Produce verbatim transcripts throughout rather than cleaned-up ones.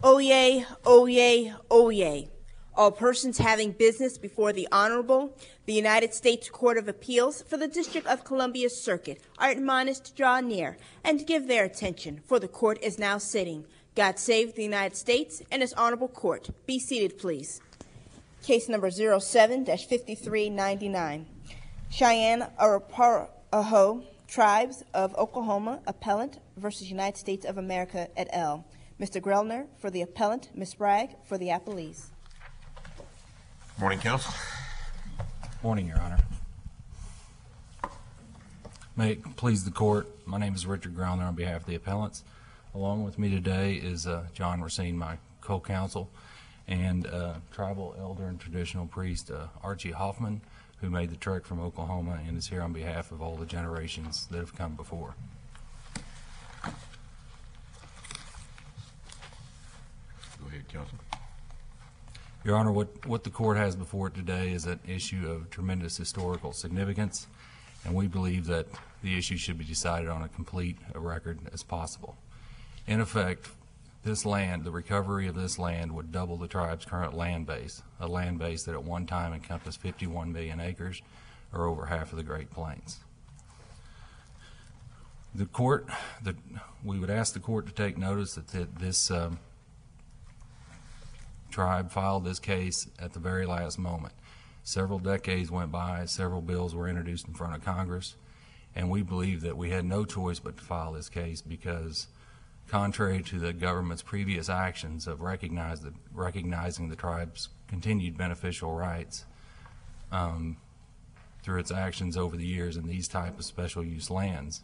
Oyez, oyez, oyez. All persons having business before the Honorable, the United States Court of Appeals for the District of Columbia Circuit are admonished to draw near and give their attention, for the court is now sitting. God save the United States and His Honorable Court. Be seated, please. Case number zero seven dash fifty-three ninety-nine. Cheyenne Arapaho Tribes of Oklahoma Appellant versus United States of America et al. Mister Grellner for the appellant, Miz Bragg for the appellees. Morning, counsel. Morning, Your Honor. May it please the court, my name is Richard Grellner on behalf of the appellants. Along with me today is uh, John Racine, my co-counsel, and uh, tribal elder and traditional priest uh, Archie Hoffman, who made the trek from Oklahoma and is here on behalf of all the generations that have come before. Go ahead, counsel. Your Honor, what, what the court has before it today is an issue of tremendous historical significance, and we believe that the issue should be decided on a complete a record as possible. In effect, this land, the recovery of this land would double the tribe's current land base, a land base that at one time encompassed fifty-one million acres, or over half of the Great Plains. The court, the, we would ask the court to take notice that the, this um, tribe filed this case at the very last moment. Several decades went by, several bills were introduced in front of Congress, and we believe that we had no choice but to file this case because, contrary to the government's previous actions of recognize the, recognizing the tribe's continued beneficial rights um, through its actions over the years in these type of special use lands,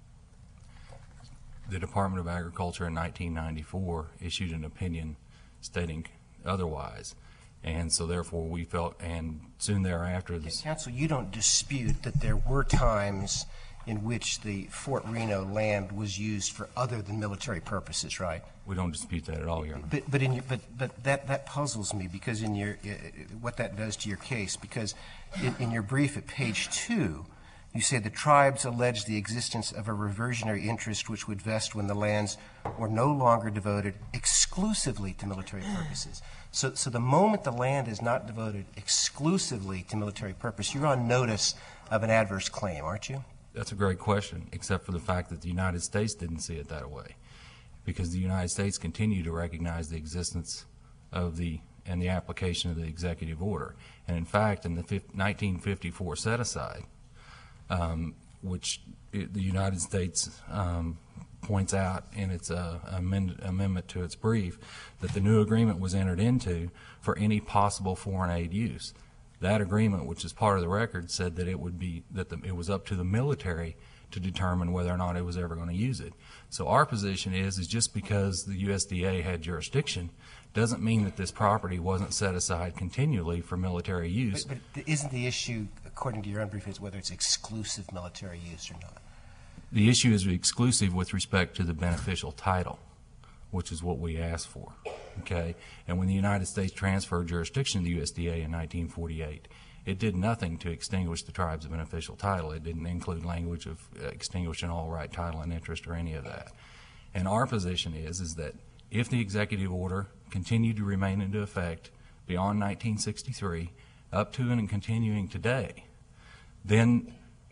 the Department of Agriculture in nineteen ninety-four issued an opinion stating otherwise, and so therefore we felt, and soon thereafter this... Counsel, you don't dispute that there were times in which the Fort Reno land was used for other than military purposes, right? We don't dispute that at all, Your Honor. But, but, in your, but, but that, that puzzles me because in your, uh, what that does to your case, because in, in your brief at page two, you say the tribes allege the existence of a reversionary interest which would vest when the lands were no longer devoted exclusively to military purposes. So, so the moment the land is not devoted exclusively to military purpose, you're on notice of an adverse claim, aren't you? That's a great question, except for the fact that the United States didn't see it that way, because the United States continued to recognize the existence of the and the application of the executive order. And in fact, in the nineteen fifty-four set-aside, um, which it, the United States um, points out in its uh, amend, amendment to its brief, that the new agreement was entered into for any possible foreign aid use. That agreement, which is part of the record, said that it would be that the, it was up to the military to determine whether or not it was ever going to use it. So our position is, is just because the U S D A had jurisdiction doesn't mean that this property wasn't set aside continually for military use. But, but isn't the issue, according to your own brief, is whether it's exclusive military use or not? The issue is exclusive with respect to the beneficial title, which is what we asked for. Okay, and when the United States transferred jurisdiction to the U S D A in nineteen forty-eight, it did nothing to extinguish the tribe's beneficial title. It didn't include language of uh, extinguishing all right, title, and interest or any of that. And our position is, is that if the executive order continued to remain into effect beyond nineteen sixty-three, up to and continuing today, then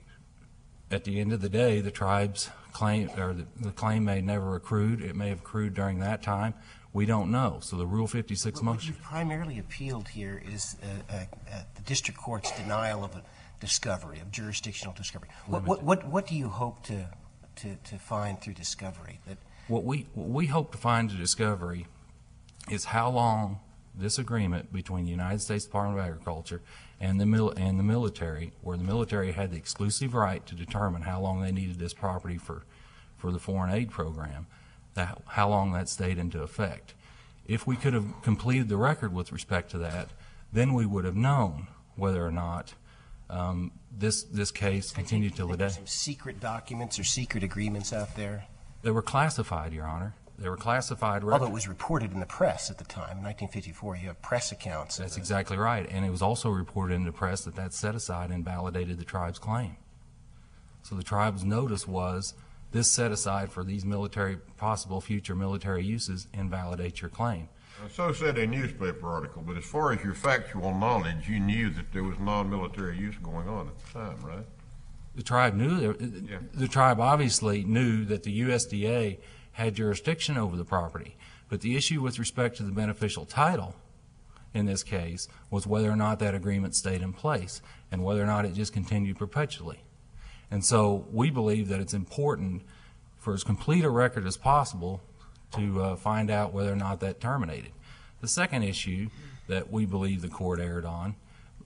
at the end of the day, the tribe's claim, or the, the claim may never accrued. It may have accrued during that time. We don't know. So the Rule fifty-six well, motion. What you primarily appealed here is uh, uh, uh, the district court's denial of a discovery, of jurisdictional discovery. What, what, what, what do you hope to, to, to find through discovery? That what we what we hope to find through discovery is how long this agreement between the United States Department of Agriculture and the mil and the military, where the military had the exclusive right to determine how long they needed this property for, for the foreign aid program, that how long that stayed into effect. If we could have completed the record with respect to that, then we would have known whether or not um, this this case continued till the day. Some secret documents or secret agreements out there? They were classified, Your Honor. They were classified records. Although it was reported in the press at the time, in nineteen fifty-four, you have press accounts. That's exactly right, and it was also reported in the press that that set aside invalidated the tribe's claim. So the tribe's notice was this set aside for these military, possible future military uses invalidates your claim. So said a newspaper article, but as far as your factual knowledge, you knew that there was non-military use going on at the time, right? The tribe knew, there, Yeah. the tribe obviously knew that the U S D A had jurisdiction over the property, but the issue with respect to the beneficial title in this case was whether or not that agreement stayed in place and whether or not it just continued perpetually. And so we believe that it's important for as complete a record as possible to uh, find out whether or not that terminated. The second issue that we believe the court erred on,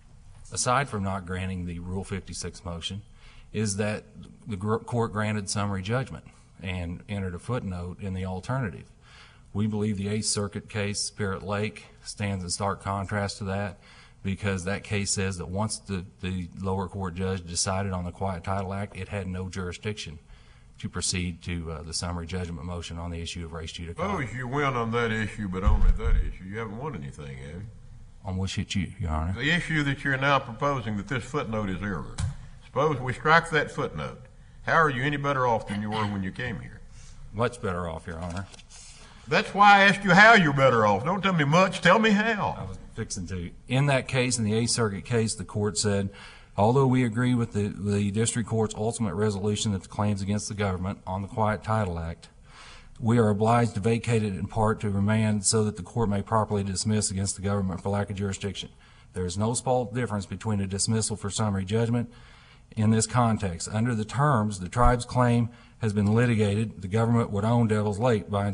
aside from not granting the Rule fifty-six motion, is that the gr- court granted summary judgment and entered a footnote in the alternative. We believe the Eighth Circuit case, Spirit Lake, stands in stark contrast to that, because that case says that once the, the lower court judge decided on the Quiet Title Act, it had no jurisdiction to proceed to uh, the summary judgment motion on the issue of res judicata. Suppose you win on that issue, but only that issue. You haven't won anything, have you? On which issue, Your Honor? The issue that you're now proposing that this footnote is error. Suppose we strike that footnote. How are you any better off than you were when you came here? Much better off, Your Honor. That's why I asked you how you're better off. Don't tell me much, tell me I how. was fixing to. In that case, in the Eighth Circuit case, the court said, although we agree with the, the district court's ultimate resolution of the claims against the government on the Quiet Title Act, we are obliged to vacate it in part to remand so that the court may properly dismiss against the government for lack of jurisdiction. There is no small difference between a dismissal for summary judgment in this context. Under the terms, the tribe's claim has been litigated. The government would own Devil's Lake. By,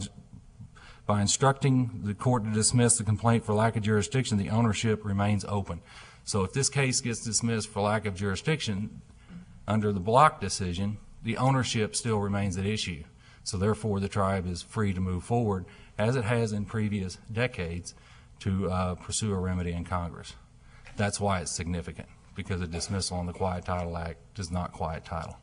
by instructing the court to dismiss the complaint for lack of jurisdiction, the ownership remains open. So if this case gets dismissed for lack of jurisdiction, under the Block decision, the ownership still remains at issue. So therefore, the tribe is free to move forward, as it has in previous decades, to uh, pursue a remedy in Congress. That's why it's significant, because a dismissal on the Quiet Title Act does not quiet title.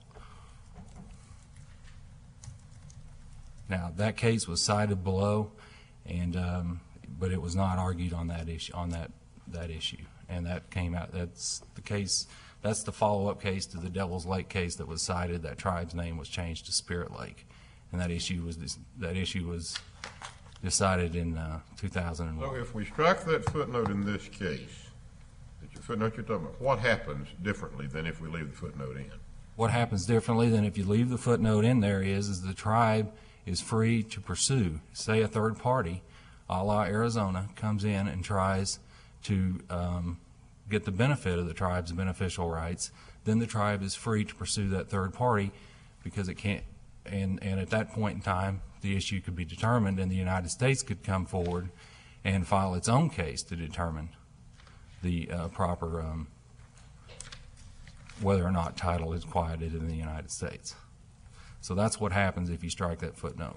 Now, that case was cited below, and um, but it was not argued on that issue. On that that issue, and that came out. That's the case. That's the follow-up case to the Devil's Lake case that was cited. That tribe's name was changed to Spirit Lake, and that issue was that issue was decided in uh, two thousand one. So if we strike that footnote in this case, that your footnote you're talking about, what happens differently than if we leave the footnote in? What happens differently than if you leave the footnote in there is, is the tribe is free to pursue. Say a third party, a la Arizona, comes in and tries to um, get the benefit of the tribe's beneficial rights, then the tribe is free to pursue that third party, because it can't, and, and at that point in time, the issue could be determined, and the United States could come forward and file its own case to determine the uh, proper, um, whether or not title is quieted in the United States. So that's what happens if you strike that footnote.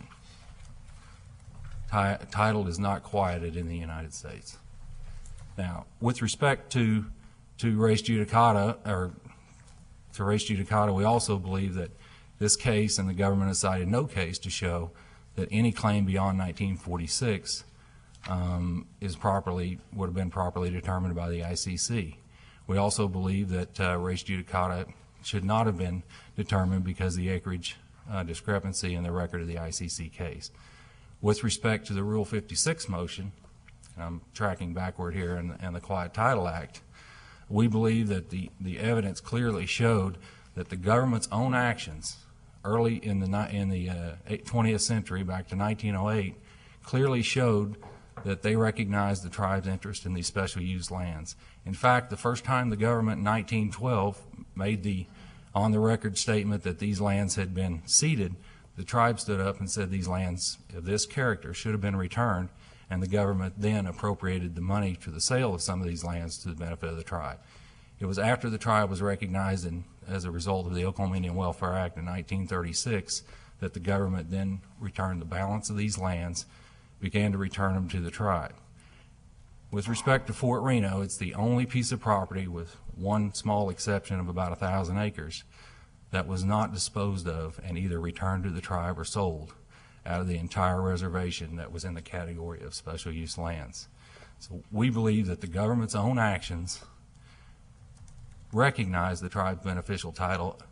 Ti- title is not quieted in the United States. Now, with respect to to res judicata, or to res judicata, we also believe that this case, and the government has cited no case to show that any claim beyond nineteen forty-six um, is properly would have been properly determined by the I C C. We also believe that uh, res judicata should not have been determined because of the acreage uh, discrepancy in the record of the I C C case. With respect to the Rule fifty-six motion, and I'm tracking backward here in, in the Quiet Title Act, we believe that the, the evidence clearly showed that the government's own actions early in the, in the uh, twentieth century, back to nineteen oh eight, clearly showed that they recognized the tribe's interest in these special use lands. In fact, the first time the government in nineteen twelve made the on-the-record statement that these lands had been ceded, the tribe stood up and said these lands of this character should have been returned, and the government then appropriated the money to the sale of some of these lands to the benefit of the tribe. It was after the tribe was recognized in, as a result of the Oklahoma Indian Welfare Act in nineteen thirty-six that the government then returned the balance of these lands, began to return them to the tribe. With respect to Fort Reno, it's the only piece of property, with one small exception of about a thousand acres, that was not disposed of and either returned to the tribe or sold out of the entire reservation that was in the category of special use lands. So we believe that the government's own actions recognize the tribe's beneficial title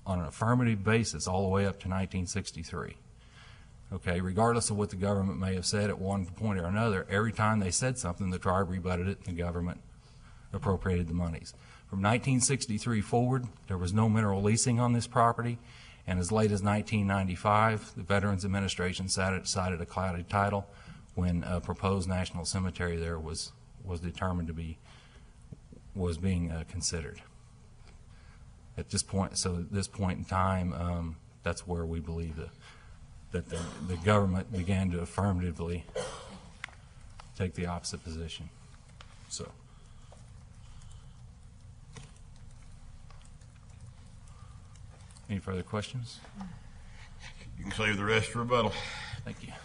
on an affirmative basis all the way up to nineteen sixty-three. Okay, regardless of what the government may have said at one point or another, every time they said something, the tribe rebutted it and the government appropriated the monies. From nineteen sixty-three forward, there was no mineral leasing on this property, and as late as nineteen ninety-five, the Veterans Administration cited a clouded title when a proposed national cemetery there was, was determined to be, was being uh, considered. At this point, so at this point in time, um, that's where we believe that, that the, the government began to affirmatively take the opposite position. So. Any further questions? You can save the rest for rebuttal. Thank you.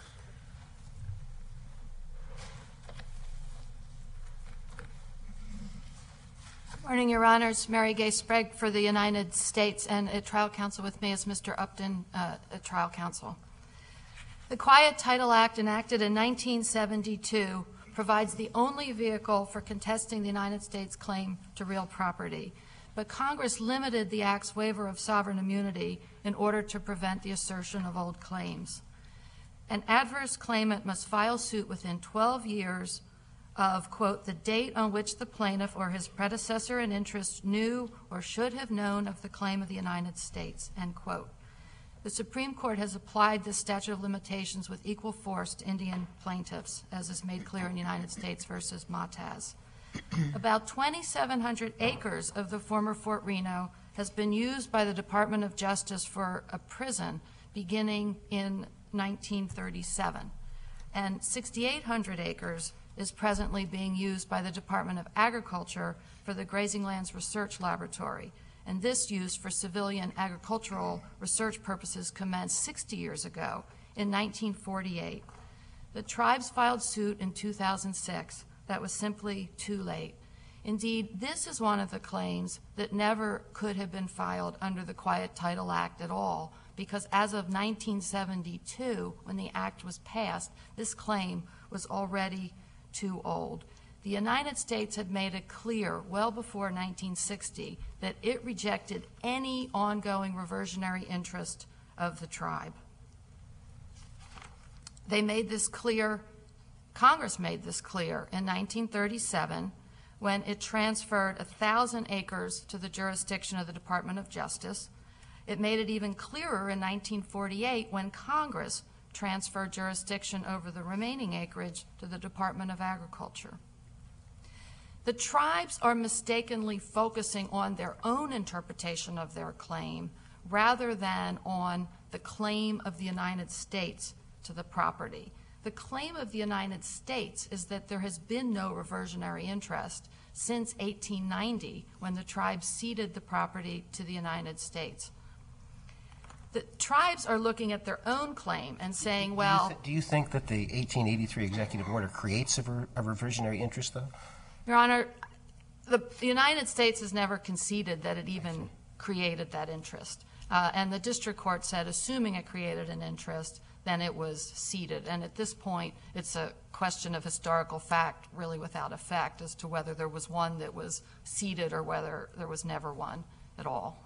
Morning, Your Honors. Mary Gay Sprague for the United States, and at trial counsel with me is Mister Upton uh, at trial counsel. The Quiet Title Act, enacted in nineteen seventy-two, provides the only vehicle for contesting the United States' claim to real property. But Congress limited the Act's waiver of sovereign immunity in order to prevent the assertion of old claims. An adverse claimant must file suit within twelve years of, quote, the date on which the plaintiff or his predecessor in interest knew or should have known of the claim of the United States, end quote. The Supreme Court has applied this statute of limitations with equal force to Indian plaintiffs, as is made clear in United States versus Mataz. About twenty-seven hundred acres of the former Fort Reno has been used by the Department of Justice for a prison beginning in nineteen thirty-seven, and sixty-eight hundred acres is presently being used by the Department of Agriculture for the Grazing Lands Research Laboratory, and this use for civilian agricultural research purposes commenced sixty years ago in nineteen forty-eight. The tribes filed suit in two thousand six. That was simply too late. Indeed, this is one of the claims that never could have been filed under the Quiet Title Act at all, because as of nineteen seventy-two, when the Act was passed, this claim was already too old. The United States had made it clear well before nineteen sixty that it rejected any ongoing reversionary interest of the tribe. They made this clear, Congress made this clear in nineteen thirty-seven when it transferred one thousand acres to the jurisdiction of the Department of Justice. It made it even clearer in nineteen forty-eight when Congress transferred jurisdiction over the remaining acreage to the Department of Agriculture. The tribes are mistakenly focusing on their own interpretation of their claim rather than on the claim of the United States to the property. The claim of the United States is that there has been no reversionary interest since eighteen ninety, when the tribes ceded the property to the United States. The tribes are looking at their own claim and saying, well... Do you, th- do you think that the eighteen eighty-three executive order creates a, ver- a reversionary interest, though? Your Honor, the, the United States has never conceded that it even created that interest. Uh, and the district court said, assuming it created an interest, then it was ceded. And at this point, it's a question of historical fact, really without effect, as to whether there was one that was ceded or whether there was never one at all.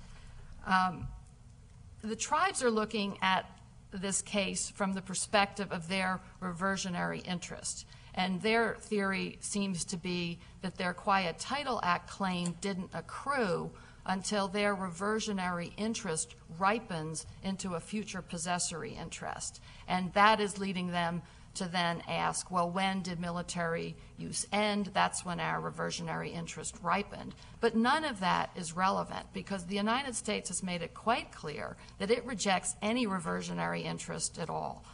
Um, the tribes are looking at this case from the perspective of their reversionary interest. And their theory seems to be that their Quiet Title Act claim didn't accrue until their reversionary interest ripens into a future possessory interest. And that is leading them to then ask, well, when did military use end? That's when our reversionary interest ripened. But none of that is relevant, because the United States has made it quite clear that it rejects any reversionary interest at all.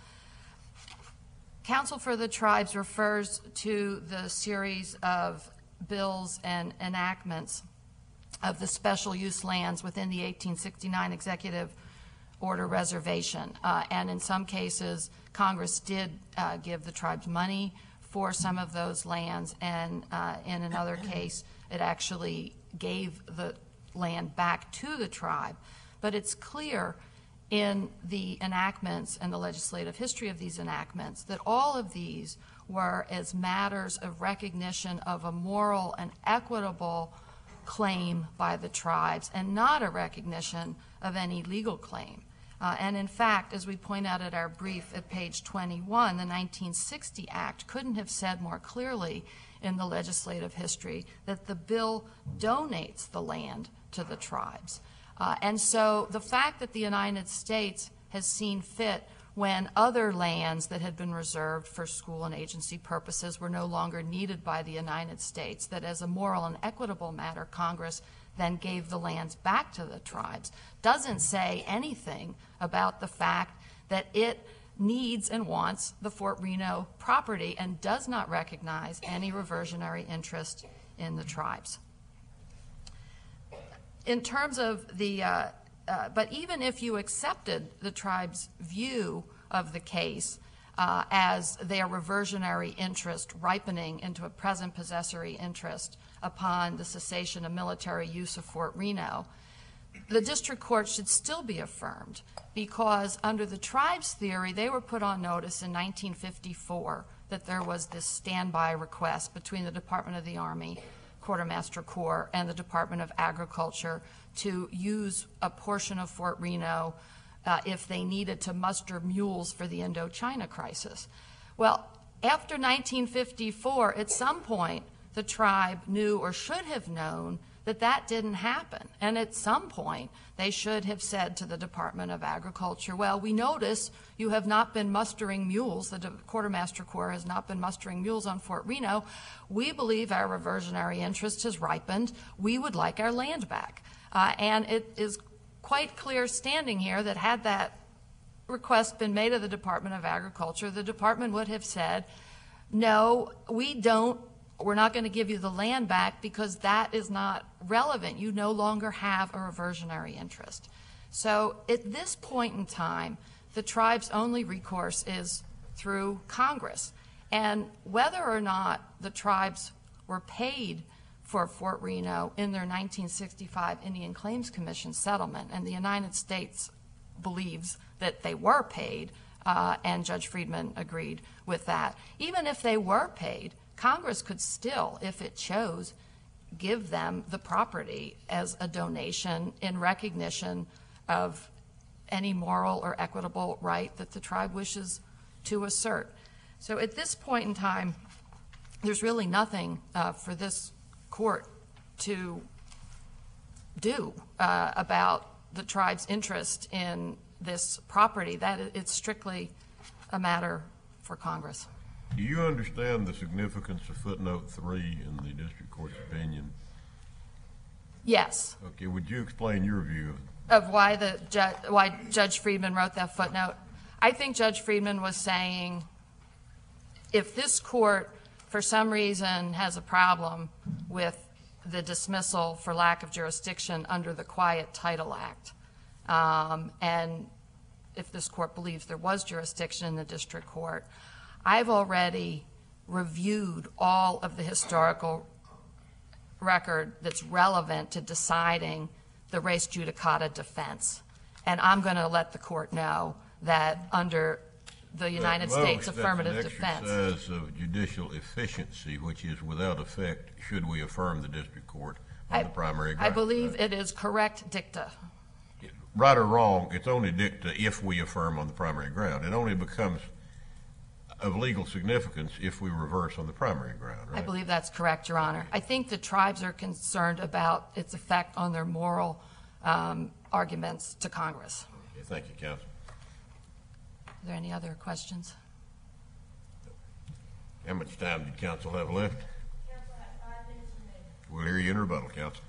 Counsel for the Tribes refers to the series of bills and enactments of the special use lands within the eighteen sixty-nine executive order reservation. Uh, and in some cases, Congress did uh, give the tribes money for some of those lands, and uh, in another case, it actually gave the land back to the tribe. But it's clear in the enactments and the legislative history of these enactments that all of these were as matters of recognition of a moral and equitable claim by the tribes and not a recognition of any legal claim. Uh, and in fact, as we point out at our brief at page twenty-one, the nineteen sixty Act couldn't have said more clearly in the legislative history that the bill donates the land to the tribes. Uh, and so the fact that the United States has seen fit when other lands that had been reserved for school and agency purposes were no longer needed by the United States, that as a moral and equitable matter, Congress then gave the lands back to the tribes, doesn't say anything about the fact that it needs and wants the Fort Reno property and does not recognize any reversionary interest in the tribes. In terms of the, uh, uh, but even if you accepted the tribe's view of the case uh, as their reversionary interest ripening into a present possessory interest upon the cessation of military use of Fort Reno, the district court should still be affirmed because under the tribe's theory, they were put on notice in nineteen fifty-four that there was this standby request between the Department of the Army, Quartermaster Corps, and the Department of Agriculture to use a portion of Fort Reno uh, if they needed to muster mules for the Indochina crisis. Well, after nineteen fifty-four, at some point, the tribe knew or should have known that that didn't happen. And at some point, they should have said to the Department of Agriculture, well, we notice you have not been mustering mules. The Quartermaster Corps has not been mustering mules on Fort Reno. We believe our reversionary interest has ripened. We would like our land back. Uh, and it is quite clear standing here that had that request been made of the Department of Agriculture, the department would have said, no, we don't. We're not going to give you the land back because that is not relevant. You no longer have a reversionary interest. So at this point in time, the tribe's only recourse is through Congress. And whether or not the tribes were paid for Fort Reno in their nineteen sixty-five Indian Claims Commission settlement, and the United States believes that they were paid, uh, and Judge Friedman agreed with that. Even if they were paid, Congress could still, if it chose, give them the property as a donation in recognition of any moral or equitable right that the tribe wishes to assert. So at this point in time, there's really nothing uh, for this court to do uh, about the tribe's interest in this property. That it's strictly a matter for Congress. Do you understand the significance of footnote three in the district court's opinion? Yes. Okay, would you explain your view of why the ju- why Judge Friedman wrote that footnote? I think Judge Friedman was saying if this court, for some reason, has a problem with the dismissal for lack of jurisdiction under the Quiet Title Act, um, and if this court believes there was jurisdiction in the district court, I've already reviewed all of the historical record that's relevant to deciding the res judicata defense. And I'm going to let the court know that under the United States affirmative defense. That's an exercise of judicial efficiency, which is without effect should we affirm the district court on I, the primary ground. I believe right? it is correct dicta. Right or wrong, it's only dicta if we affirm on the primary ground. It only becomes of legal significance if we reverse on the primary ground, right? I believe that's correct, Your Honor. I think the tribes are concerned about its effect on their moral um, arguments to Congress. Okay, thank you, counsel. Are there any other questions? How much time did counsel have left? Counsel has five minutes remaining. We'll hear you in rebuttal, counsel.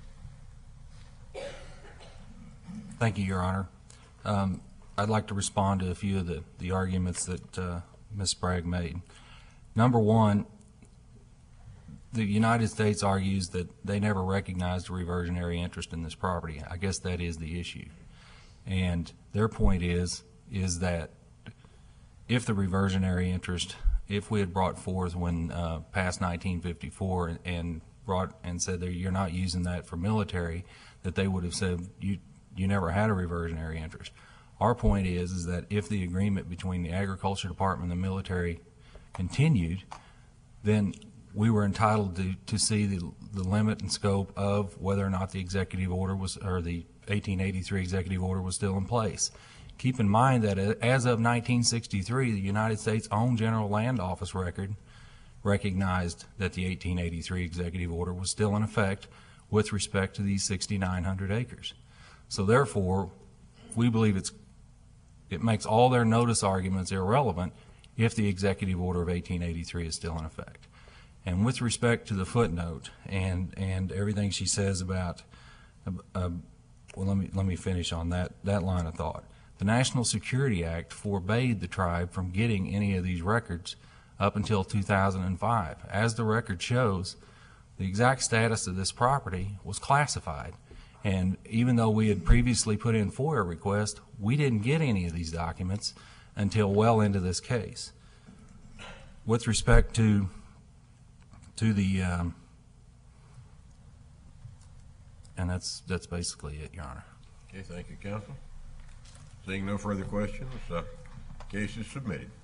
Thank you, Your Honor. Um, I'd like to respond to a few of the, the arguments that uh, Miz Sprague made. Number one, the United States argues that they never recognized a reversionary interest in this property. I guess that is the issue. And their point is, is that if the reversionary interest, if we had brought forth when uh, past nineteen fifty-four and, and brought and said that you're not using that for military, that they would have said you you never had a reversionary interest. Our point is, is that if the agreement between the Agriculture Department and the military continued, then we were entitled to, to see the, the limit and scope of whether or not the executive order was, or the eighteen eighty-three executive order was still in place. Keep in mind that as of nineteen sixty-three, the United States own General Land Office record recognized that the eighteen eighty-three executive order was still in effect with respect to these sixty-nine hundred acres. So therefore, we believe it's, it makes all their notice arguments irrelevant if the executive order of eighteen eighty-three is still in effect. And with respect to the footnote and, and everything she says about, uh, well, let me, let me finish on that, that line of thought. The National Security Act forbade the tribe from getting any of these records up until two thousand five. As the record shows, the exact status of this property was classified. And even though we had previously put in FOIA requests, we didn't get any of these documents until well into this case. With respect to to the, um, and that's that's basically it, Your Honor. Okay, thank you, counsel. Seeing no further questions, uh, case is submitted.